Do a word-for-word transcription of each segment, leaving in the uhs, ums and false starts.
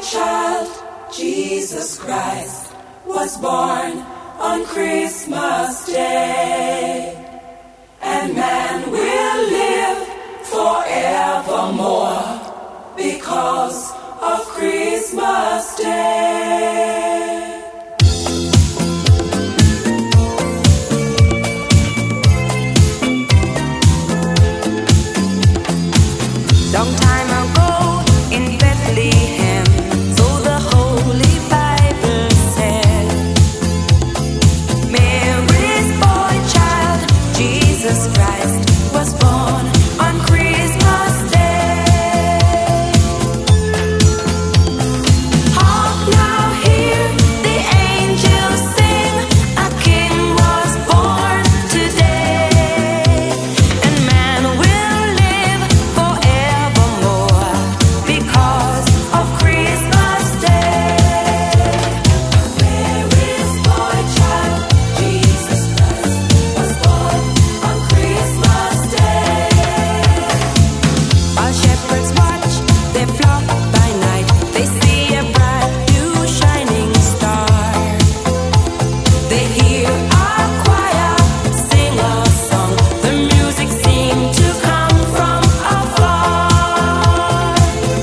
child, Jesus Christ, was born on Christmas Day. And man will live forevermore because of Christmas Day. Long time ago in Bethlehem, so the Holy Bible said, Mary's boy child, Jesus Christ, was born on Christmas Day. Hark now, hear the angels sing, a king was born today, and man will live forevermore because of Christmas Day. Mary's boy child, Jesus Christ, was born on Christmas Day. While shepherds watch their flock by night, they see a bright new shining star. They hear a choir sing a song. The music seemed to come from afar.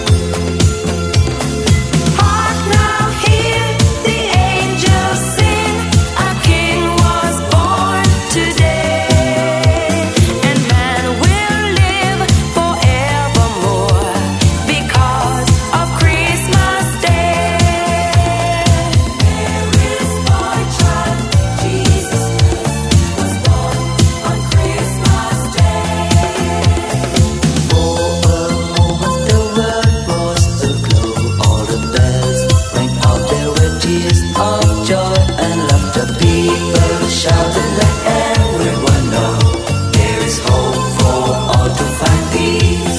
Hark now, hear the angels sing, a king was born today, and man will live forevermore because of Christmas Day. Mary's boy child, Jesus Christ, was born on Christmas Day. For a moment the world was aglow, all the bells rang out, there were tears of joy and laughter. People shouted, let everyone know there is hope for all to find peace.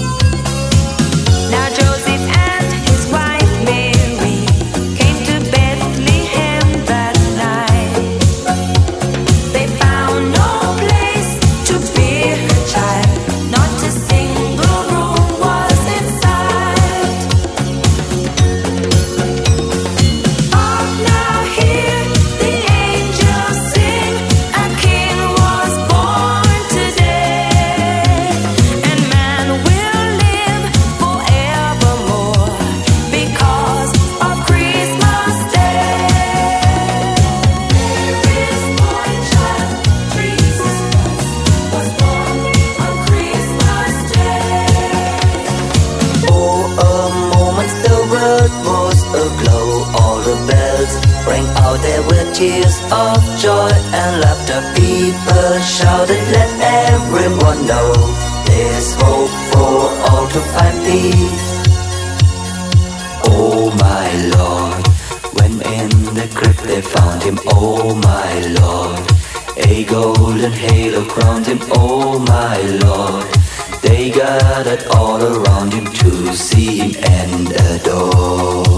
Now Joseph and his wife Mary came to Bethlehem that night. They found no place to bear her child, not a single room was in sight. Hark now, hear the angels sing, a king was born today, and man will live forevermore because of Christmas Day. Mary's boy child, Jesus Christ, was born on Christmas Day. For a moment the world was aglow, all the bells rang out, there were tears of joy and laughter. People shouted, let everyone know there's hope for all to find peace. Oh my Lord, when in the crypt they found him, oh my Lord, a golden halo crowned him, oh my Lord. They gathered all around him to see him and adore.